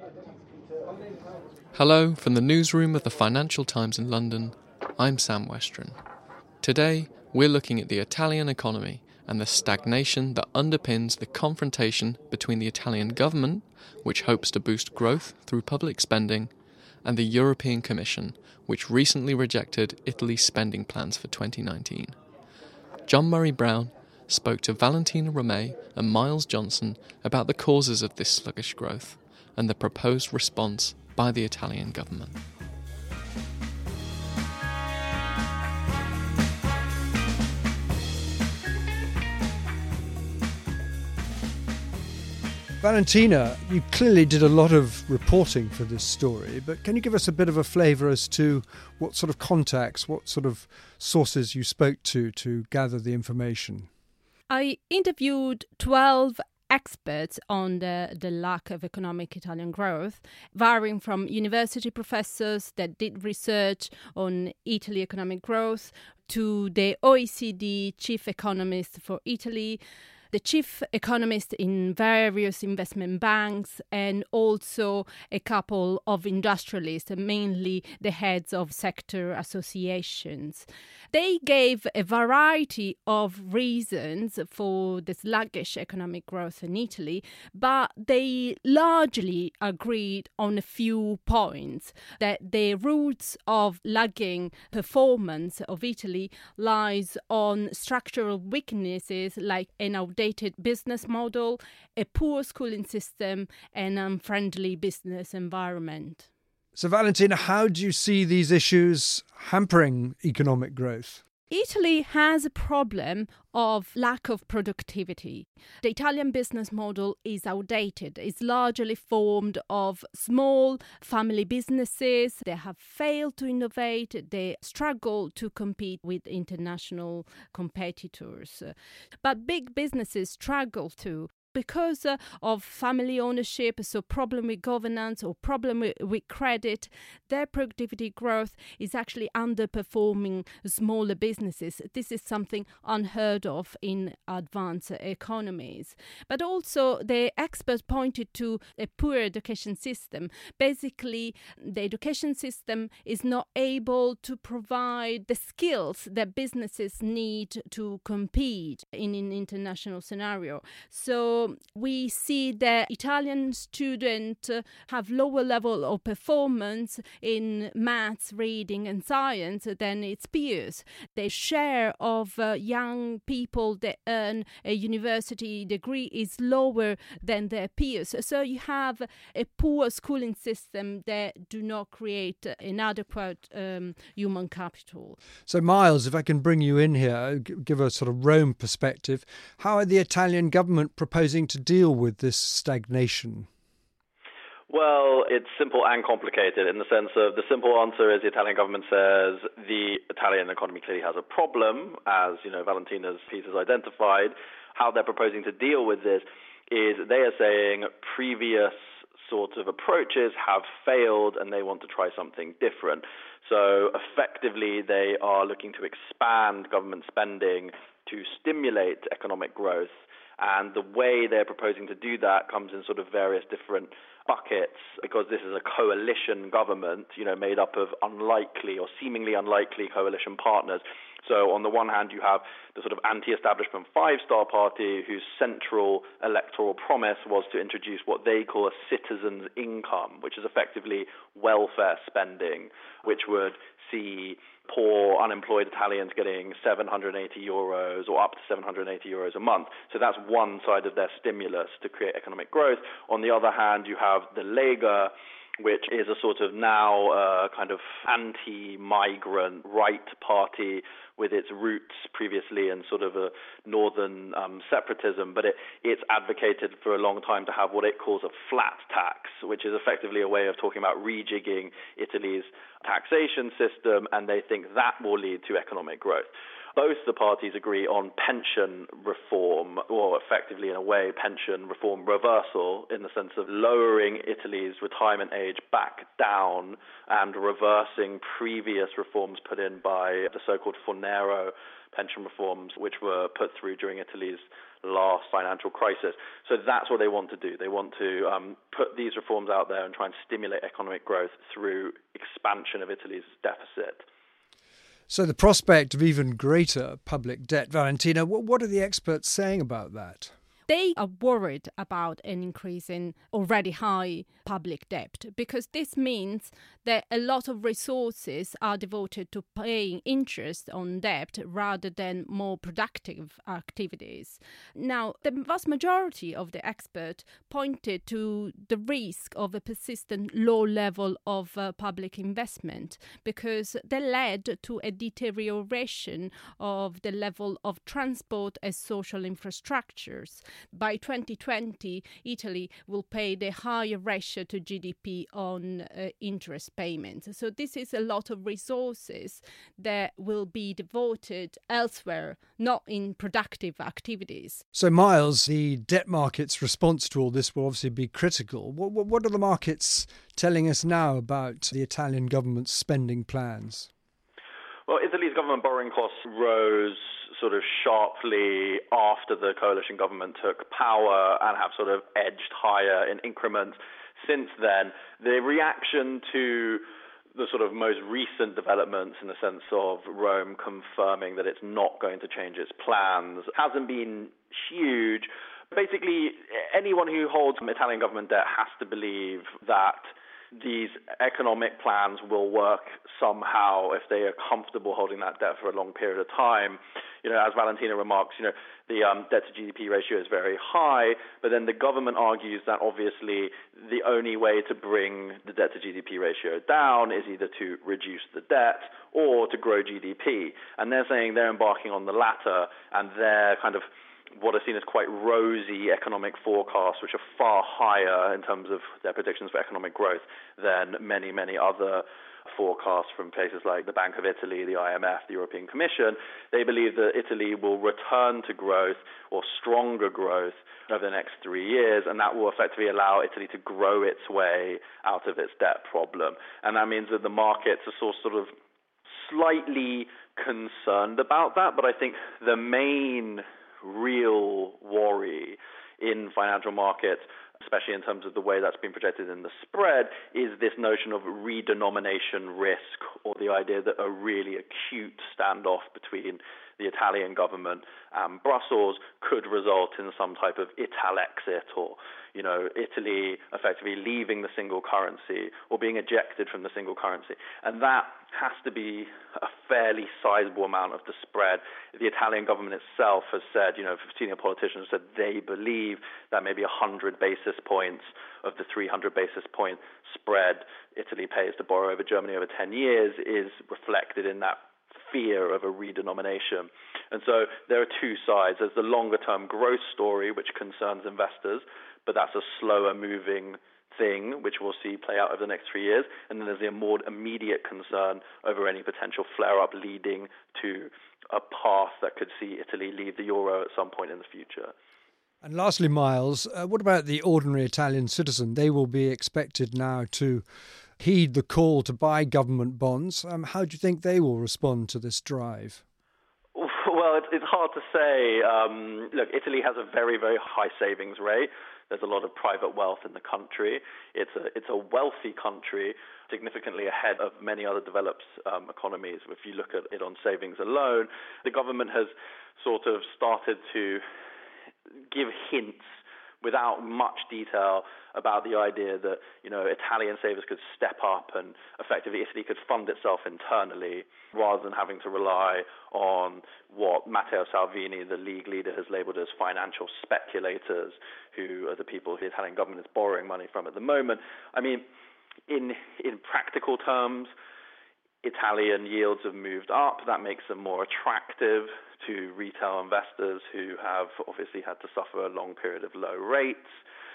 Hello from the newsroom of the Financial Times in London. I'm Sam Westron. Today, we're looking at the Italian economy and the stagnation that underpins the confrontation between the Italian government, which hopes to boost growth through public spending, and the European Commission, which recently rejected Italy's spending plans for 2019. John Murray Brown spoke to Valentina Romei and Miles Johnson about the causes of this sluggish growth and the proposed response by the Italian government. Valentina, you clearly did a lot of reporting for this story, but can you give us a bit of a flavour as to what sort of contacts, what sort of sources you spoke to gather the information? I interviewed 12 experts on the lack of economic Italian growth, varying from university professors that did research on Italy economic growth to the OECD chief economist for Italy, the chief economist in various investment banks, and also a couple of industrialists, mainly the heads of sector associations. They gave a variety of reasons for the sluggish economic growth in Italy, but they largely agreed on a few points, that the roots of lagging performance of Italy lies on structural weaknesses like an outdated business model, a poor schooling system, and unfriendly business environment. So, Valentina, how do you see these issues hampering economic growth? Italy has a problem of lack of productivity. The Italian business model is outdated. It's largely formed of small family businesses. They have failed to innovate. They struggle to compete with international competitors. But big businesses struggle too, because of family ownership, so problem with governance or problem with credit. Their productivity growth is actually underperforming smaller businesses. This is something unheard of in advanced economies. But also the experts pointed to a poor education system. Basically, the education system is not able to provide the skills that businesses need to compete in an international scenario. So we see that Italian students have lower level of performance in maths, reading and science than its peers. The share of young people that earn a university degree is lower than their peers. So you have a poor schooling system that do not create an adequate human capital. So, Miles, if I can bring you in here, give a sort of Rome perspective, how are the Italian government proposing to deal with this stagnation? Well, it's simple and complicated in the sense of the simple answer is the Italian government says the Italian economy clearly has a problem, as Valentina's piece has identified. How they're proposing to deal with this is they are saying previous sort of approaches have failed and they want to try something different. So effectively they are looking to expand government spending to stimulate economic growth. And the way they're proposing to do that comes in sort of various different buckets, because this is a coalition government, made up of unlikely or seemingly unlikely coalition partners. So on the one hand, you have the sort of anti-establishment Five-Star Party, whose central electoral promise was to introduce what they call a citizen's income, which is effectively welfare spending, which would see poor, unemployed Italians getting €780 or up to €780 a month. So that's one side of their stimulus to create economic growth. On the other hand, you have the Lega, which is a sort of now kind of anti-migrant right party with its roots previously in sort of a northern separatism, but it's advocated for a long time to have what it calls a flat tax, which is effectively a way of talking about rejigging Italy's taxation system, and they think that will lead to economic growth. Both the parties agree on pension reform, or effectively in a way pension reform reversal, in the sense of lowering Italy's retirement age back down and reversing previous reforms put in by the so-called Fornero pension reforms which were put through during Italy's last financial crisis. So that's what they want to do. They want to put these reforms out there and try and stimulate economic growth through expansion of Italy's deficit. So the prospect of even greater public debt, Valentina, what are the experts saying about that? They are worried about an increase in already high public debt because this means that a lot of resources are devoted to paying interest on debt rather than more productive activities. Now, the vast majority of the experts pointed to the risk of a persistent low level of public investment because they led to a deterioration of the level of transport and social infrastructures. By 2020, Italy will pay the higher ratio to GDP on interest payments. So this is a lot of resources that will be devoted elsewhere, not in productive activities. So, Miles, the debt market's response to all this will obviously be critical. What are the markets telling us now about the Italian government's spending plans? Well, Italy's government borrowing costs rose sort of sharply after the coalition government took power and have sort of edged higher in increments since then. The reaction to the sort of most recent developments in the sense of Rome confirming that it's not going to change its plans hasn't been huge. Basically, anyone who holds Italian government debt has to believe that these economic plans will work somehow if they are comfortable holding that debt for a long period of time. As Valentina remarks, the debt to GDP ratio is very high, but then the government argues that obviously the only way to bring the debt to GDP ratio down is either to reduce the debt or to grow GDP. And they're saying they're embarking on the latter, and they're kind of what are seen as quite rosy economic forecasts, which are far higher in terms of their predictions for economic growth than many, many other forecasts from places like the Bank of Italy, the IMF, the European Commission. They believe that Italy will return to growth or stronger growth over the next 3 years, and that will effectively allow Italy to grow its way out of its debt problem. And that means that the markets are sort of slightly concerned about that, but I think the main real worry in financial markets, especially in terms of the way that's been projected in the spread, is this notion of redenomination risk, or the idea that a really acute standoff between the Italian government and Brussels could result in some type of Italexit, or Italy effectively leaving the single currency or being ejected from the single currency. And that has to be a fairly sizable amount of the spread. The Italian government itself has said, senior politicians said they believe that maybe 100 basis points of the 300 basis point spread Italy pays to borrow over Germany over 10 years is reflected in that fear of a redenomination. And so there are two sides. There's the longer-term growth story, which concerns investors, but that's a slower moving thing, which we'll see play out over the next 3 years. And then there's the more immediate concern over any potential flare-up leading to a path that could see Italy leave the euro at some point in the future. And lastly, Miles, what about the ordinary Italian citizen? They will be expected now to heed the call to buy government bonds. How do you think they will respond to this drive? Well, it's hard to say. Look, Italy has a very, very high savings rate. There's a lot of private wealth in the country. It's a wealthy country, significantly ahead of many other developed economies. If you look at it on savings alone, the government has sort of started to give hints without much detail about the idea that, Italian savers could step up and effectively Italy could fund itself internally rather than having to rely on what Matteo Salvini, the League leader, has labelled as financial speculators, who are the people the Italian government is borrowing money from at the moment. I mean, in practical terms, Italian yields have moved up. That makes them more attractive to retail investors who have obviously had to suffer a long period of low rates.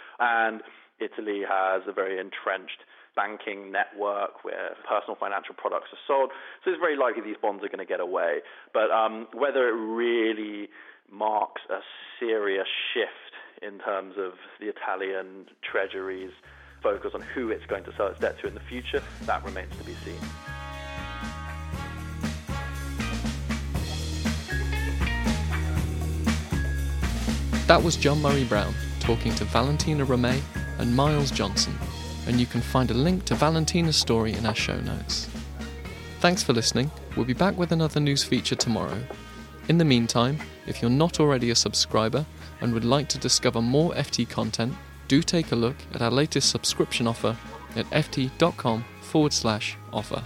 And Italy has a very entrenched banking network where personal financial products are sold. So it's very likely these bonds are going to get away. But whether it really marks a serious shift in terms of the Italian treasury's focus on who it's going to sell its debt to in the future, that remains to be seen. That was John Murray Brown talking to Valentina Romay and Miles Johnson, and you can find a link to Valentina's story in our show notes. Thanks for listening. We'll be back with another news feature tomorrow. In the meantime, if you're not already a subscriber and would like to discover more FT content, do take a look at our latest subscription offer at ft.com/offer.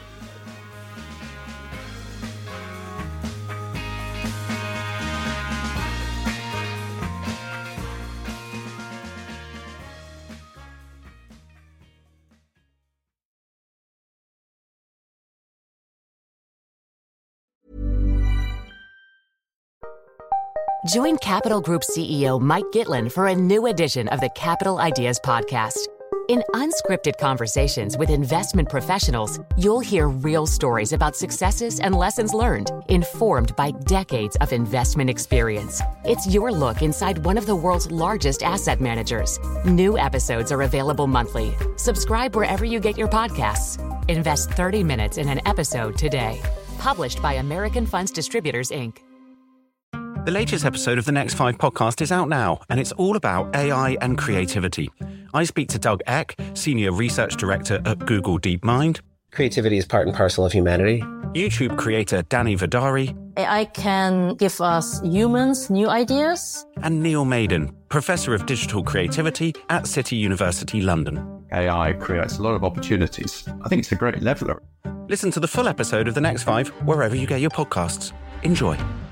Join Capital Group CEO Mike Gitlin for a new edition of the Capital Ideas Podcast. In unscripted conversations with investment professionals, you'll hear real stories about successes and lessons learned, informed by decades of investment experience. It's your look inside one of the world's largest asset managers. New episodes are available monthly. Subscribe wherever you get your podcasts. Invest 30 minutes in an episode today. Published by American Funds Distributors, Inc. The latest episode of the Next 5 podcast is out now, and it's all about AI and creativity. I speak to Doug Eck, Senior Research Director at Google DeepMind. Creativity is part and parcel of humanity. YouTube creator Danny Vidari. AI can give us humans new ideas. And Neil Maiden, Professor of Digital Creativity at City University London. AI creates a lot of opportunities. I think it's a great leveler. Listen to the full episode of The Next 5 wherever you get your podcasts. Enjoy.